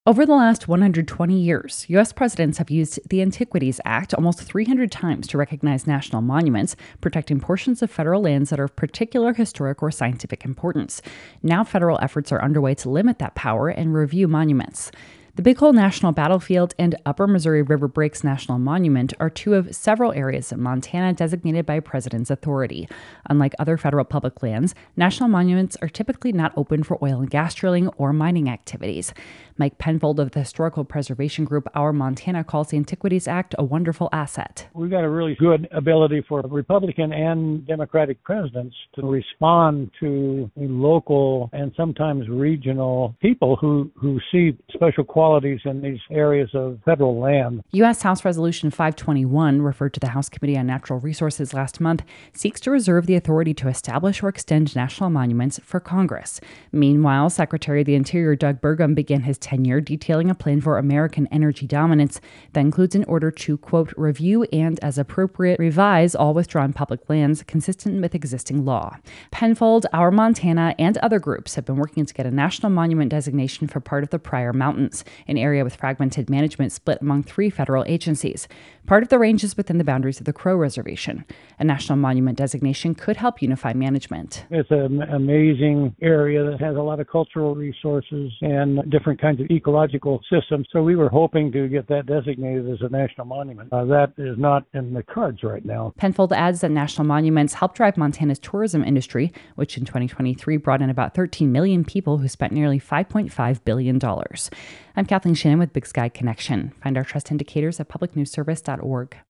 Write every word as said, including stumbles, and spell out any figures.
Over the last one hundred twenty years, U S presidents have used the Antiquities Act almost three hundred times to recognize national monuments, protecting portions of federal lands that are of particular historic or scientific importance. Now, federal efforts are underway to limit that power and review monuments. The Big Hole National Battlefield and Upper Missouri River Breaks National Monument are two of several areas in Montana designated by a president's authority. Unlike other federal public lands, national monuments are typically not open for oil and gas drilling or mining activities. Mike Penfold of the historical preservation group Our Montana calls the Antiquities Act a wonderful asset. We've got a really good ability for Republican and Democratic presidents to respond to local and sometimes regional people who, who see special qualities in these areas of federal land. U S House Resolution five twenty-one, referred to the House Committee on Natural Resources last month, seeks to reserve the authority to establish or extend national monuments for Congress. Meanwhile, Secretary of the Interior Doug Burgum began his tenure detailing a plan for American energy dominance that includes an order to, quote, review and, as appropriate, revise all withdrawn public lands consistent with existing law. Penfold, Our Montana, and other groups have been working to get a national monument designation for part of the Pryor Mountains, an area with fragmented management split among three federal agencies. Part of the range is within the boundaries of the Crow Reservation. A national monument designation could help unify management. It's an amazing area that has a lot of cultural resources and different kinds of ecological systems. So we were hoping to get that designated as a national monument. Uh, that is not in the cards right now. Penfold adds that national monuments help drive Montana's tourism industry, which in twenty twenty-three brought in about thirteen million people who spent nearly five point five billion dollars. I'm Kathleen Shannon with Big Sky Connection. Find our trust indicators at public news service dot org.